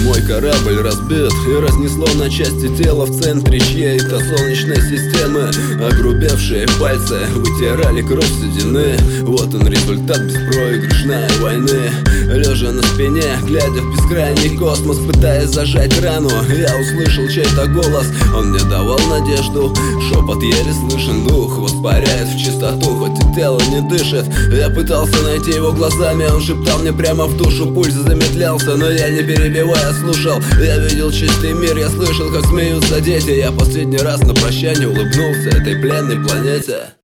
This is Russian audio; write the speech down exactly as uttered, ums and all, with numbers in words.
Мой корабль разбит и разнесло на части тело в центре чьей-то солнечной системы. Огрубевшие пальцы вытирали кровь седины. Вот он результат беспроигрышной войны. Лежа на спине, глядя в бескрайний космос, пытаясь зажать рану, я услышал чей-то голос. Он мне давал надежду, шепот еле слышен, дух воспаряет в чистоту, хоть и тело не дышит. Я пытался найти его глазами, он шептал мне прямо в душу. Пульс замедлялся, но я не перебивая слушал. Я видел чистый мир, я слышал, как смеются дети. Я последний раз на прощание улыбнулся этой пленной планете.